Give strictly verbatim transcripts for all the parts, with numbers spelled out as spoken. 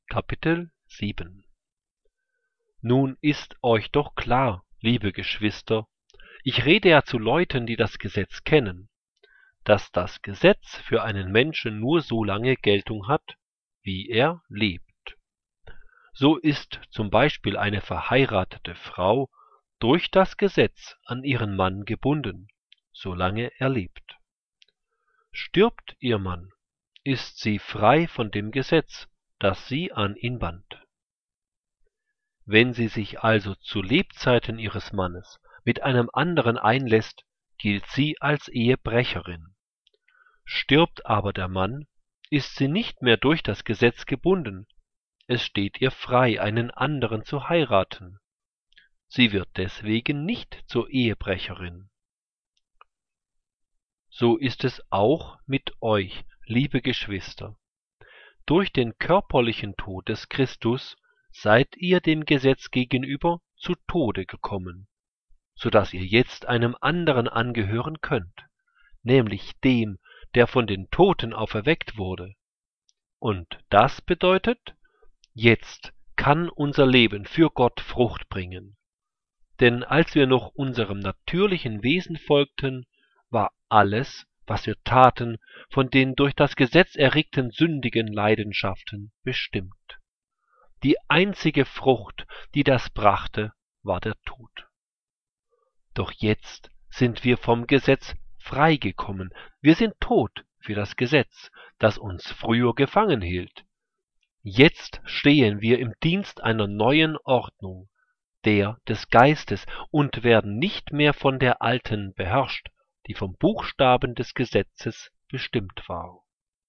Kapitel sieben. Nun ist euch doch klar, liebe Geschwister, ich rede ja zu Leuten, die das Gesetz kennen, dass das Gesetz für einen Menschen nur so lange Geltung hat, wie er lebt. So ist zum Beispiel eine verheiratete Frau durch das Gesetz an ihren Mann gebunden, solange er lebt. Stirbt ihr Mann, ist sie frei von dem Gesetz, das sie an ihn band. Wenn sie sich also zu Lebzeiten ihres Mannes mit einem anderen einlässt, gilt sie als Ehebrecherin. Stirbt aber der Mann, ist sie nicht mehr durch das Gesetz gebunden, es steht ihr frei, einen anderen zu heiraten. Sie wird deswegen nicht zur Ehebrecherin. So ist es auch mit euch, liebe Geschwister. Durch den körperlichen Tod des Christus seid ihr dem Gesetz gegenüber zu Tode gekommen, so dass ihr jetzt einem anderen angehören könnt, nämlich dem, der von den Toten auferweckt wurde. Und das bedeutet, jetzt kann unser Leben für Gott Frucht bringen. Denn als wir noch unserem natürlichen Wesen folgten, war alles, was wir taten, von den durch das Gesetz erregten sündigen Leidenschaften bestimmt. Die einzige Frucht, die das brachte, war der Tod. Doch jetzt sind wir vom Gesetz freigekommen. Wir sind tot für das Gesetz, das uns früher gefangen hielt. Jetzt stehen wir im Dienst einer neuen Ordnung, der des Geistes, und werden nicht mehr von der alten beherrscht, die vom Buchstaben des Gesetzes bestimmt war.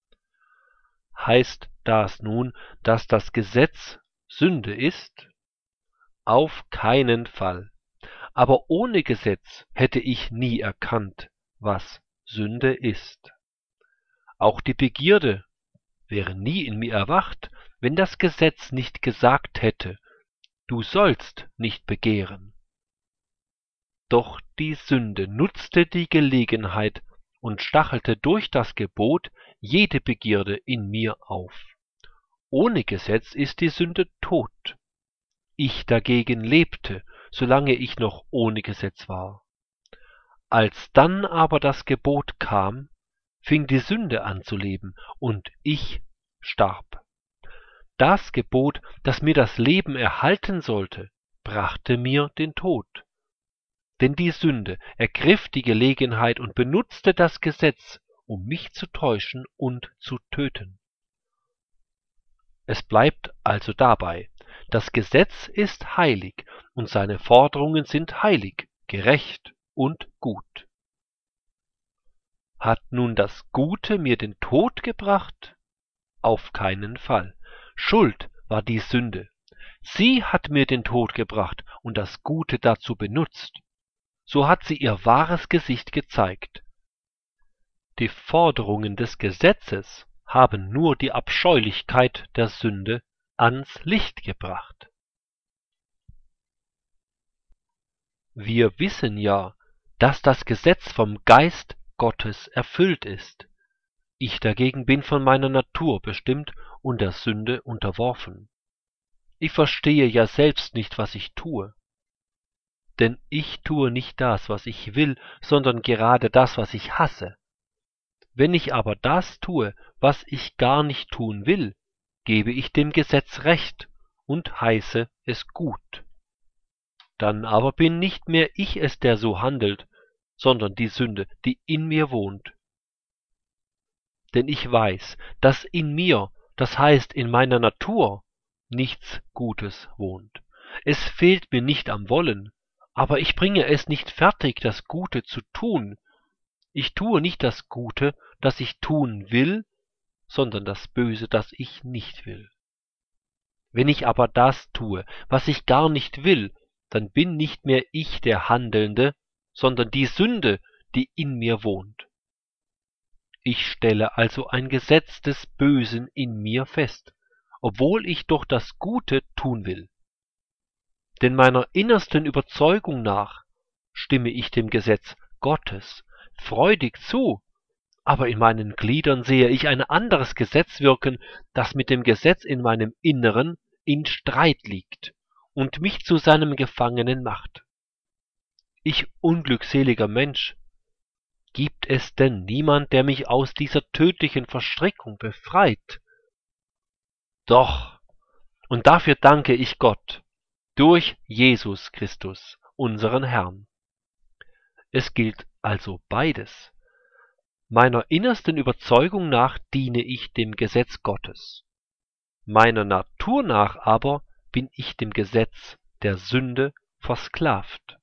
Heißt das nun, dass das Gesetz Sünde ist? Auf keinen Fall. Aber ohne Gesetz hätte ich nie erkannt, was Sünde ist. Auch die Begierde wäre nie in mir erwacht, wenn das Gesetz nicht gesagt hätte, du sollst nicht begehren. Doch die Sünde nutzte die Gelegenheit und stachelte durch das Gebot jede Begierde in mir auf. Ohne Gesetz ist die Sünde tot. Ich dagegen lebte, solange ich noch ohne Gesetz war. Als dann aber das Gebot kam, fing die Sünde an zu leben, und ich starb. Das Gebot, das mir das Leben erhalten sollte, brachte mir den Tod. Denn die Sünde ergriff die Gelegenheit und benutzte das Gesetz, um mich zu täuschen und zu töten. Es bleibt also dabei, das Gesetz ist heilig und seine Forderungen sind heilig, gerecht und gut. Hat nun das Gute mir den Tod gebracht? Auf keinen Fall. Schuld war die Sünde. Sie hat mir den Tod gebracht und das Gute dazu benutzt. So hat sie ihr wahres Gesicht gezeigt. Die Forderungen des Gesetzes haben nur die Abscheulichkeit der Sünde ans Licht gebracht. Wir wissen ja, dass das Gesetz vom Geist Gottes erfüllt ist. Ich dagegen bin von meiner Natur bestimmt und der Sünde unterworfen. Ich verstehe ja selbst nicht, was ich tue. Denn ich tue nicht das, was ich will, sondern gerade das, was ich hasse. Wenn ich aber das tue, was ich gar nicht tun will, gebe ich dem Gesetz Recht und heiße es gut. Dann aber bin nicht mehr ich es, der so handelt, sondern die Sünde, die in mir wohnt. Denn ich weiß, dass in mir, das heißt in meiner Natur, nichts Gutes wohnt. Es fehlt mir nicht am Wollen, aber ich bringe es nicht fertig, das Gute zu tun. Ich tue nicht das Gute, das ich tun will, sondern das Böse, das ich nicht will. Wenn ich aber das tue, was ich gar nicht will, dann bin nicht mehr ich der Handelnde, sondern die Sünde, die in mir wohnt. Ich stelle also ein Gesetz des Bösen in mir fest, obwohl ich doch das Gute tun will. Denn meiner innersten Überzeugung nach stimme ich dem Gesetz Gottes freudig zu, aber in meinen Gliedern sehe ich ein anderes Gesetz wirken, das mit dem Gesetz in meinem Inneren in Streit liegt und mich zu seinem Gefangenen macht. Ich unglückseliger Mensch, gibt es denn niemand, der mich aus dieser tödlichen Verstrickung befreit? Doch, und dafür danke ich Gott, durch Jesus Christus, unseren Herrn. Es gilt also beides. Meiner innersten Überzeugung nach diene ich dem Gesetz Gottes. Meiner Natur nach aber bin ich dem Gesetz der Sünde versklavt.